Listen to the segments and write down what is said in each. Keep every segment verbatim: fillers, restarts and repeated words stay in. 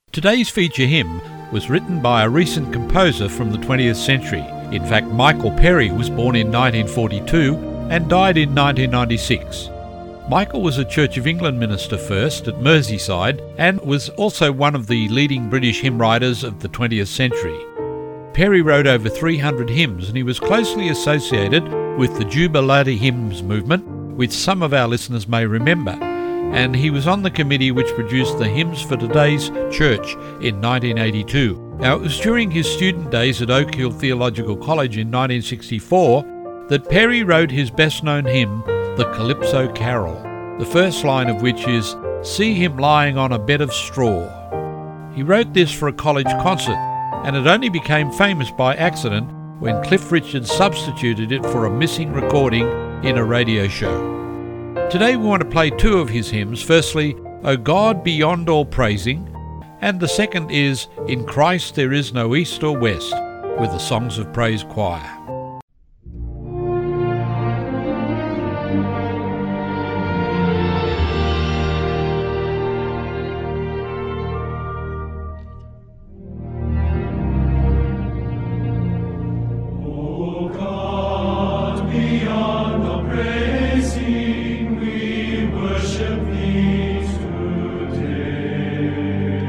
Today's feature hymn was written by a recent composer from the twentieth century. In fact, Michael Perry was born in nineteen forty-two and died in nineteen ninety-six. Michael was a Church of England minister first at Merseyside and was also one of the leading British hymn writers of the twentieth century. Perry wrote over three hundred hymns, and he was closely associated with the Jubilate hymns movement, which some of our listeners may remember. And he was on the committee which produced the Hymns for Today's Church in nineteen eighty-two. Now, it was during his student days at Oak Hill Theological College in nineteen sixty-four that Perry wrote his best-known hymn, the Calypso Carol, the first line of which is, "See him lying on a bed of straw." He wrote this for a college concert, and it only became famous by accident when Cliff Richards substituted it for a missing recording in a radio show. Today we want to play two of his hymns. Firstly, O God Beyond All Praising, and the second is In Christ There Is No East or West, with the Songs of Praise Choir.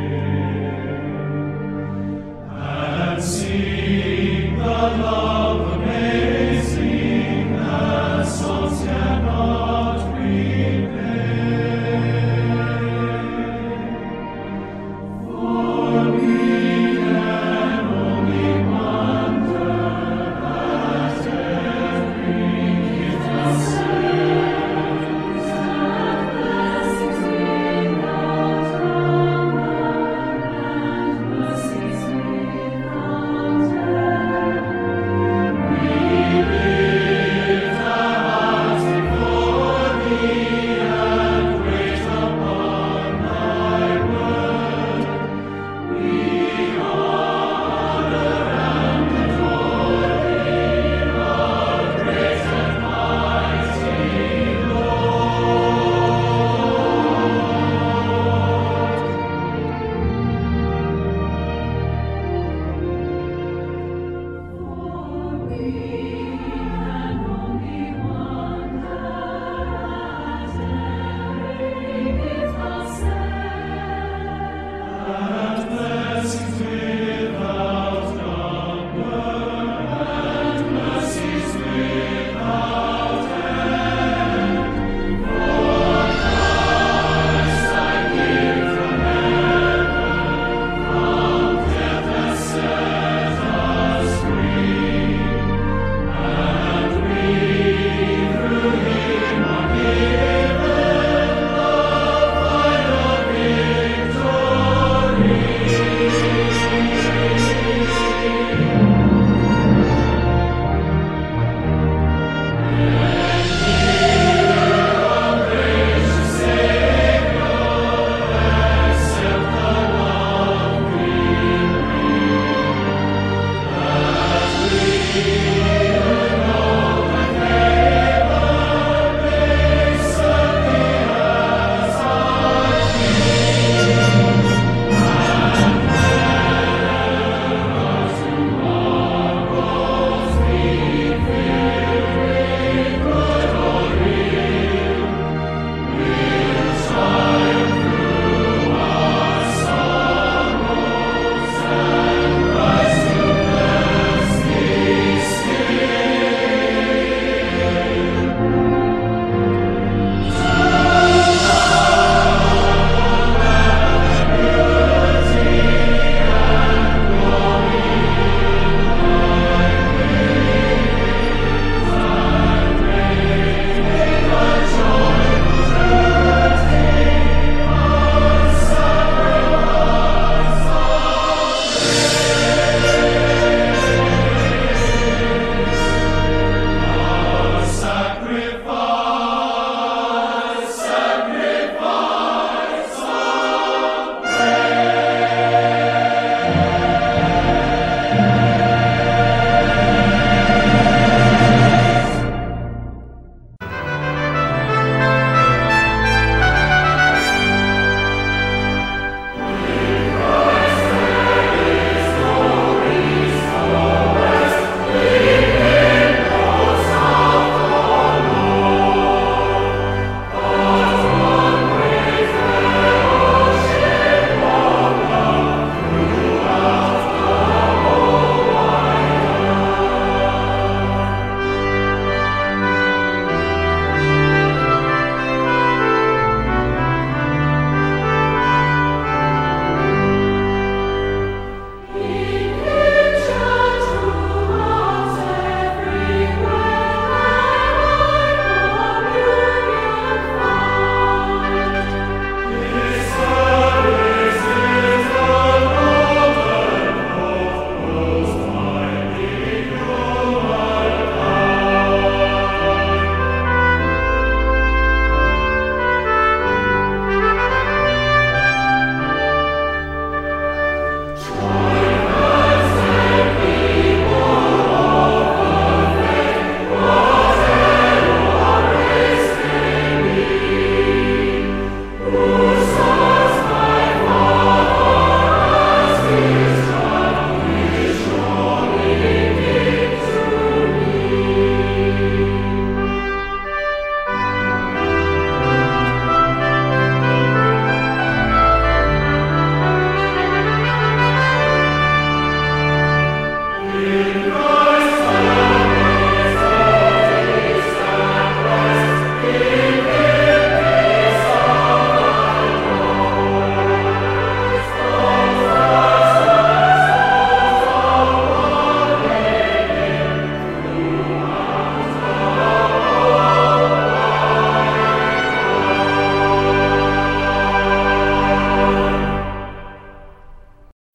Love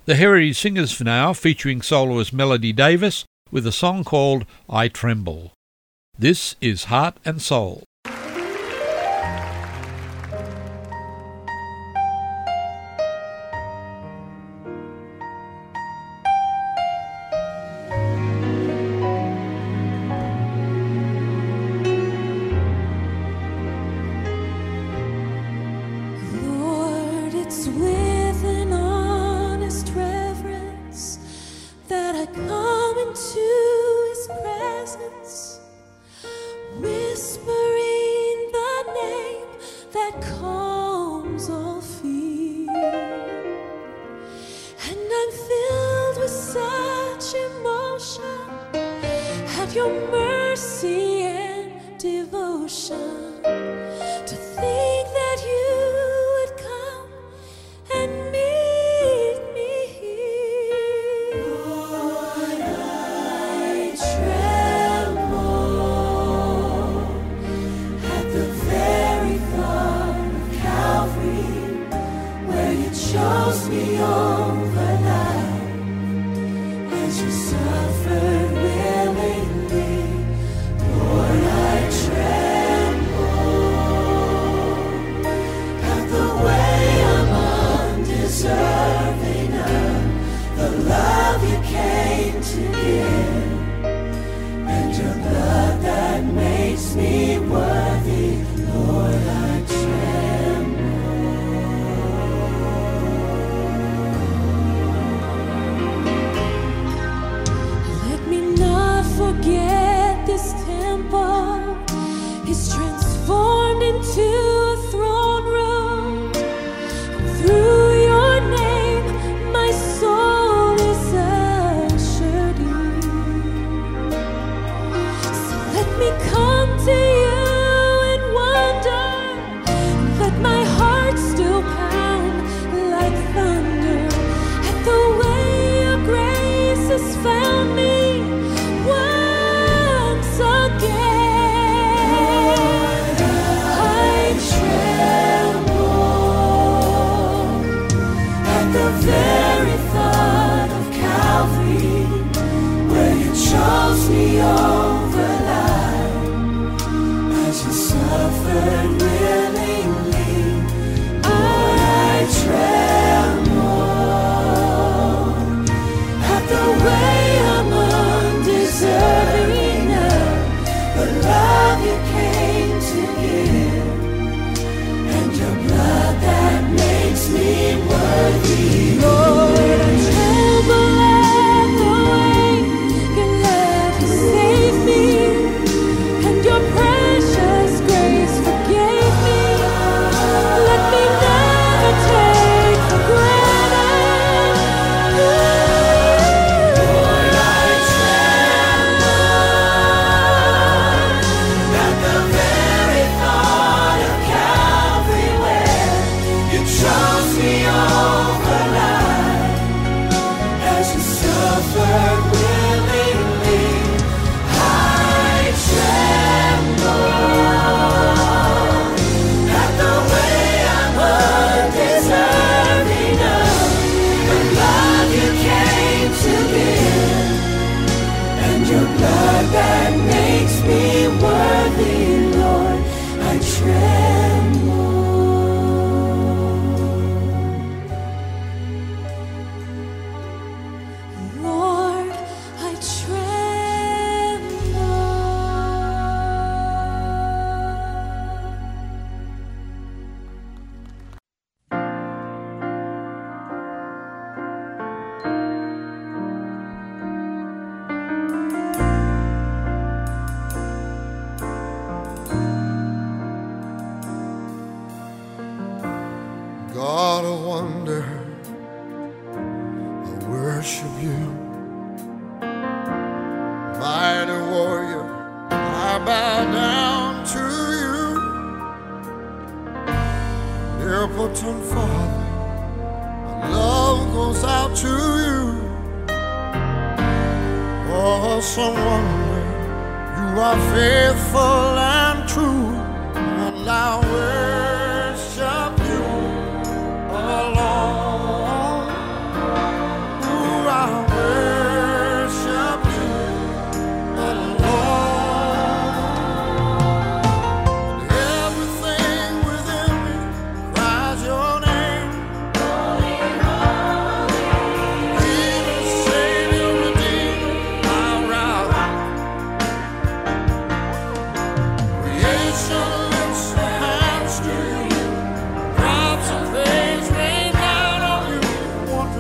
The Heritage Singers for now, featuring soloist Melody Davis with a song called I Tremble. This is Heart and Soul.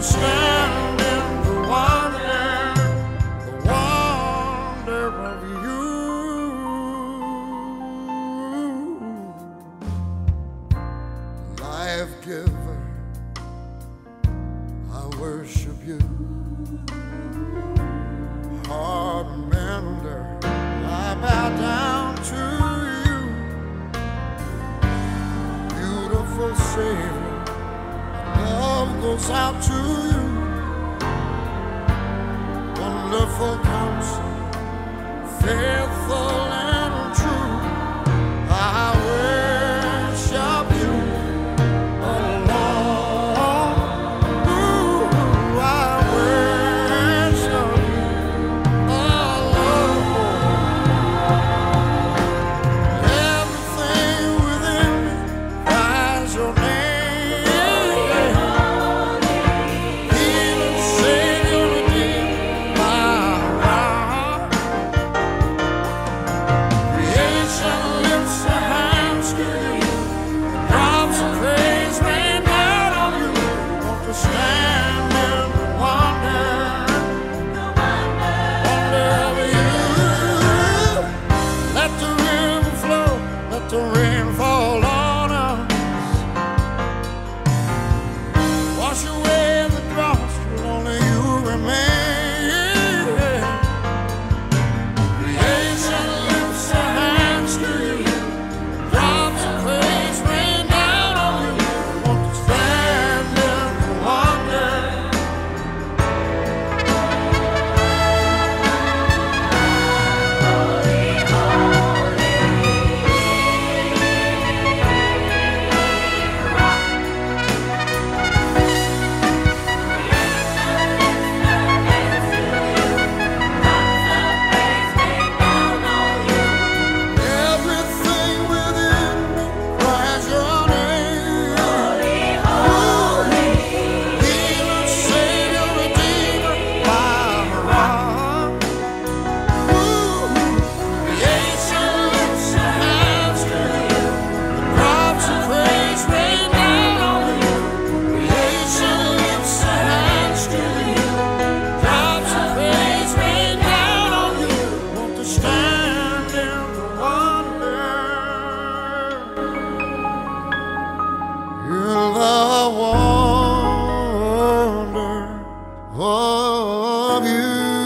stand in the wonder, the wonder of you. Life giver, I worship you. Heart mender, I bow down to you. Beautiful Savior, love goes out to you. Wonderful Counselor, faithful and true. I worship you alone. Ooh, I worship you alone. Everything within me cries your name. Healing, Savior, redeemer, my rock. Creation lifts her hands to you. Drops of praise rain down on you. Want to stand in the wonder, wonder of you. Let the river flow, let the rain fall on us. Wash away the dross till only you remain. Creation lifts her hands to you. Drops of praise rain down on you. Want to stand in the wonder. Everything within me cries your name. Healer, Savior, Redeemer, my rock. Creation lifts her hands to you. Drops of praise rain down on you. Creation lifts her hands to you. Drops of praise rain down on you. Want to stand in the wonder. You're the wonder of you.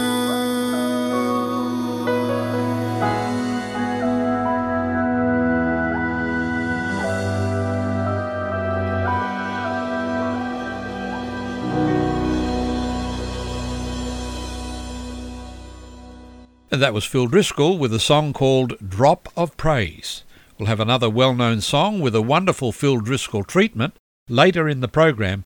And that was Phil Driscoll with a song called Drop of Praise. We'll have another well-known song with a wonderful Phil Driscoll treatment later in the program,